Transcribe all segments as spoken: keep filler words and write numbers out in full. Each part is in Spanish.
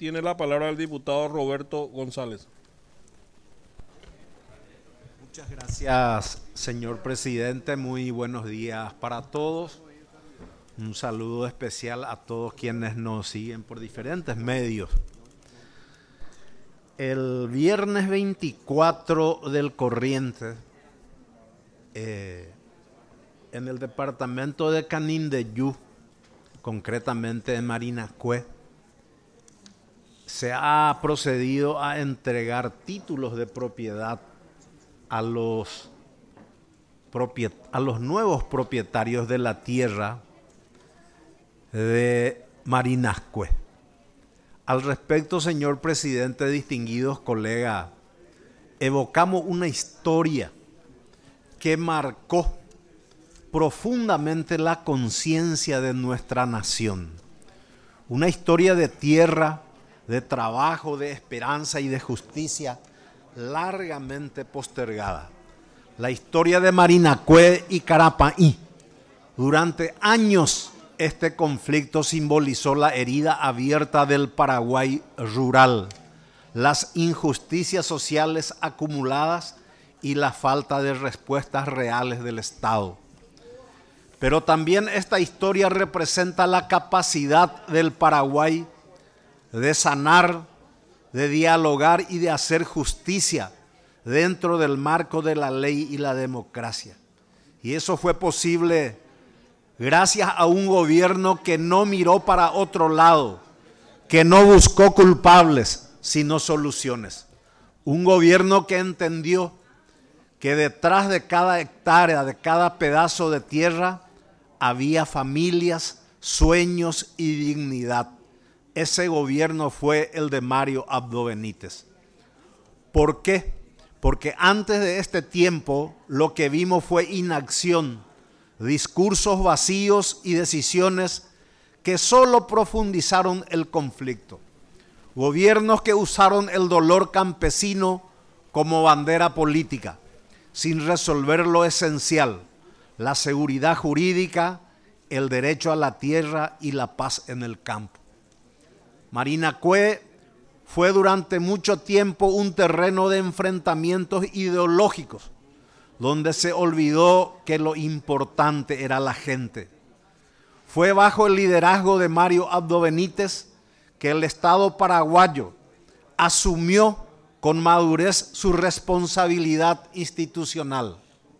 tiene la palabra el diputado Roberto González. Muchas gracias, señor presidente. Muy buenos días para todos. Un saludo especial a todos quienes nos siguen por diferentes medios. El viernes veinticuatro del corriente, eh, en el departamento de Canindeyú, concretamente en Marinacue, se ha procedido a entregar títulos de propiedad a los, propiet- a los nuevos propietarios de la tierra de Marinacue. Al respecto, señor presidente, distinguidos colegas, evocamos una historia que marcó profundamente la conciencia de nuestra nación. Una historia de tierra, de trabajo, de esperanza y de justicia largamente postergada. La historia de Marinacue y Carapaí. Durante años este conflicto simbolizó la herida abierta del Paraguay rural, las injusticias sociales acumuladas y la falta de respuestas reales del Estado. Pero también esta historia representa la capacidad del Paraguay de sanar, de dialogar y de hacer justicia dentro del marco de la ley y la democracia. Y eso fue posible gracias a un gobierno que no miró para otro lado, que no buscó culpables, sino soluciones. Un gobierno que entendió que detrás de cada hectárea, de cada pedazo de tierra, había familias, sueños y dignidad. Ese gobierno fue el de Mario Abdo Benítez. ¿Por qué? Porque antes de este tiempo lo que vimos fue inacción, discursos vacíos y decisiones que solo profundizaron el conflicto. Gobiernos que usaron el dolor campesino como bandera política, sin resolver lo esencial, la seguridad jurídica, el derecho a la tierra y la paz en el campo. Marinacue fue durante mucho tiempo un terreno de enfrentamientos ideológicos, donde se olvidó que lo importante era la gente. Fue bajo el liderazgo de Mario Abdo Benítez que el Estado paraguayo asumió con madurez su responsabilidad institucional.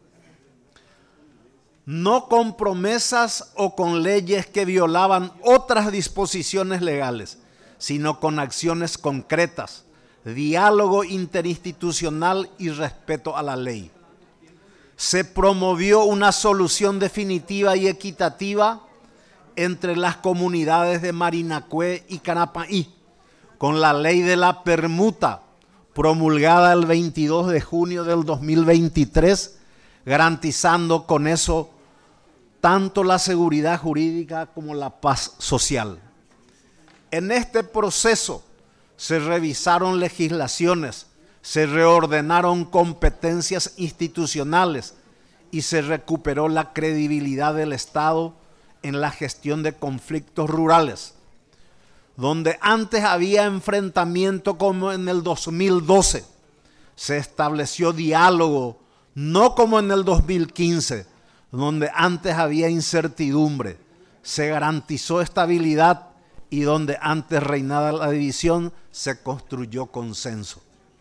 No con promesas o con leyes que violaban otras disposiciones legales, sino con acciones concretas, diálogo interinstitucional y respeto a la ley. Se promovió una solución definitiva y equitativa entre las comunidades de Marinacue y Carapaí, con la ley de la permuta, promulgada el veintidós de junio del dos mil veintitrés, garantizando con eso tanto la seguridad jurídica como la paz social. En este proceso se revisaron legislaciones, se reordenaron competencias institucionales y se recuperó la credibilidad del Estado en la gestión de conflictos rurales. Donde antes había enfrentamiento como en el dos mil doce, se estableció diálogo, no como en el dos mil quince, donde antes había incertidumbre, se garantizó estabilidad y donde antes reinaba la división, se construyó consenso.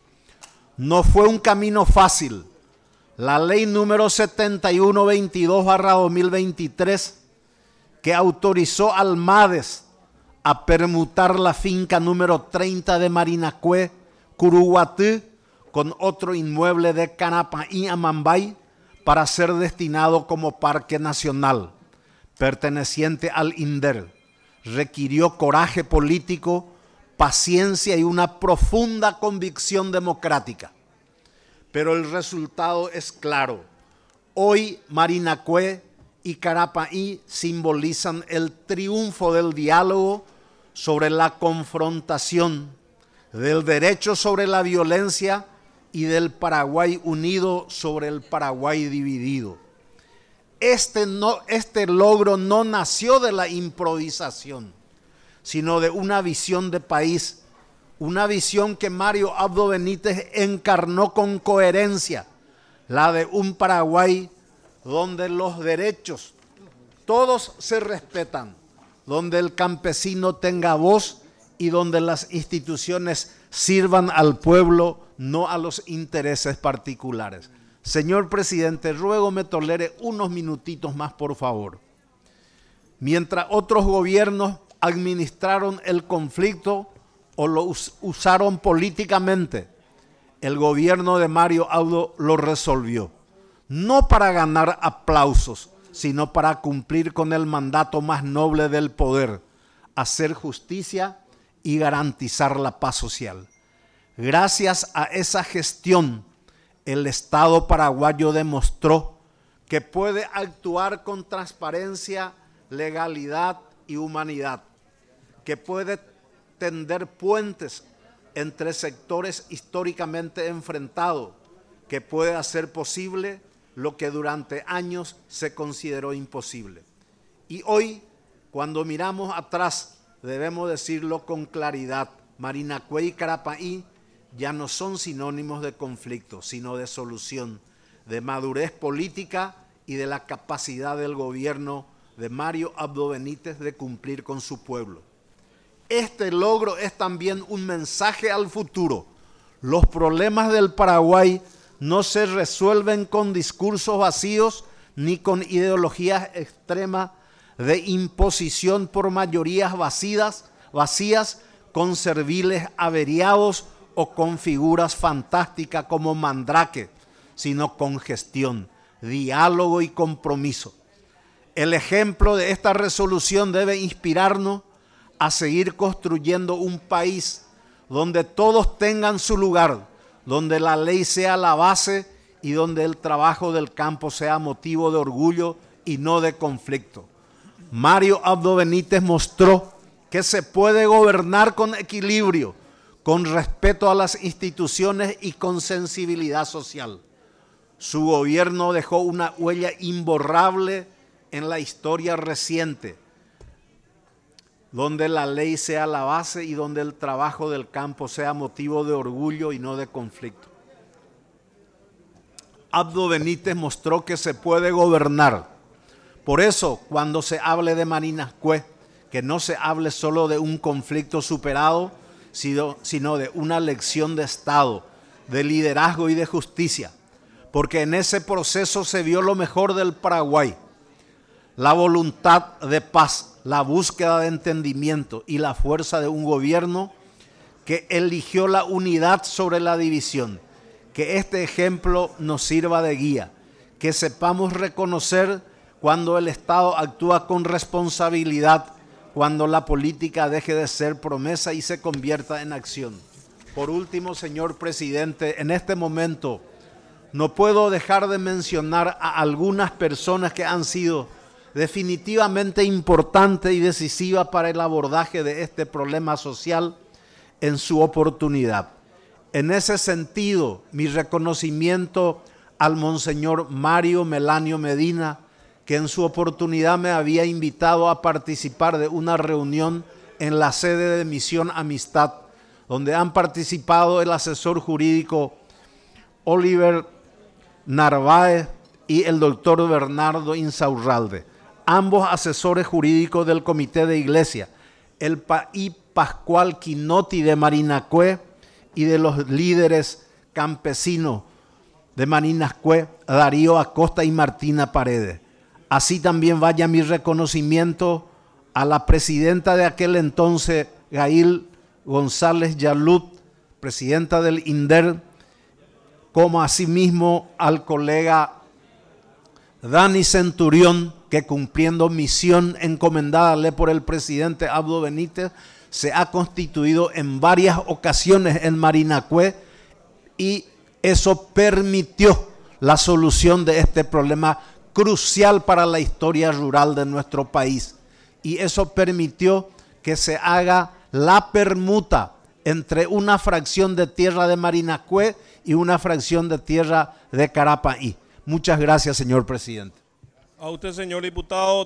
No fue un camino fácil. La ley número setenta y uno veintidós barra dos mil veintitrés, que autorizó al MADES a permutar la finca número treinta de Marinacue, Curuguatú, con otro inmueble de Carapaí, Amambay, para ser destinado como parque nacional, perteneciente al INDER. Requirió coraje político, paciencia y una profunda convicción democrática. Pero el resultado es claro. Hoy Marinacue y Carapaí simbolizan el triunfo del diálogo sobre la confrontación, del derecho sobre la violencia y del Paraguay unido sobre el Paraguay dividido. Este, no, este logro no nació de la improvisación, sino de una visión de país una visión que Mario Abdo Benítez encarnó con coherencia, la de un Paraguay donde los derechos todos se respetan, donde el campesino tenga voz y donde las instituciones sirvan al pueblo, no a los intereses particulares. Señor presidente, ruego me tolere unos minutitos más, por favor. Mientras otros gobiernos administraron el conflicto o lo us- usaron políticamente, el gobierno de Mario Abdo lo resolvió. No para ganar aplausos, sino para cumplir con el mandato más noble del poder, hacer justicia y garantizar la paz social. Gracias a esa gestión, el Estado paraguayo demostró que puede actuar con transparencia, legalidad y humanidad, que puede tender puentes entre sectores históricamente enfrentados, que puede hacer posible lo que durante años se consideró imposible. Y hoy, cuando miramos atrás, debemos decirlo con claridad, Marinacue y Carapaí ya no son sinónimos de conflicto, sino de solución, de madurez política y de la capacidad del gobierno de Mario Abdo Benítez de cumplir con su pueblo. Este logro es también un mensaje al futuro. Los problemas del Paraguay no se resuelven con discursos vacíos ni con ideologías extremas de imposición por mayorías vacías, vacías con serviles averiados o con figuras fantásticas como Mandrake, sino con gestión, diálogo y compromiso. El ejemplo de esta resolución debe inspirarnos a seguir construyendo un país donde todos tengan su lugar, donde la ley sea la base y donde el trabajo del campo sea motivo de orgullo y no de conflicto. Mario Abdo Benítez mostró que se puede gobernar con equilibrio, con respeto a las instituciones y con sensibilidad social. Su gobierno dejó una huella imborrable en la historia reciente, donde la ley sea la base y donde el trabajo del campo sea motivo de orgullo y no de conflicto. Abdo Benítez mostró que se puede gobernar. Por eso, cuando se hable de Marinacue, que no se hable solo de un conflicto superado, sino, sino de una lección de Estado, de liderazgo y de justicia, porque en ese proceso se vio lo mejor del Paraguay, la voluntad de paz, la búsqueda de entendimiento y la fuerza de un gobierno que eligió la unidad sobre la división. Que este ejemplo nos sirva de guía, que sepamos reconocer cuando el Estado actúa con responsabilidad, cuando la política deje de ser promesa y se convierta en acción. Por último, señor presidente, en este momento no puedo dejar de mencionar a algunas personas que han sido definitivamente importante y decisiva para el abordaje de este problema social en su oportunidad. En ese sentido, mi reconocimiento al monseñor Mario Melanio Medina, que en su oportunidad me había invitado a participar de una reunión en la sede de Misión Amistad, donde han participado el asesor jurídico Oliver Narváez y el doctor Bernardo Insaurralde, ambos asesores jurídicos del Comité de Iglesia, el pa y Pascual Quinotti de Marinacue y de los líderes campesinos de Marinacue, Darío Acosta y Martina Paredes. Así también vaya mi reconocimiento a la presidenta de aquel entonces, Gail González Yalut, presidenta del INDER, como asimismo al colega Dani Centurión, que cumpliendo misión encomendadale por el presidente Abdo Benítez, se ha constituido en varias ocasiones en Marinacue y eso permitió la solución de este problema crucial para la historia rural de nuestro país. Y eso permitió que se haga la permuta entre una fracción de tierra de Marinacue y una fracción de tierra de Carapaí. Muchas gracias, señor presidente. A usted, señor diputado.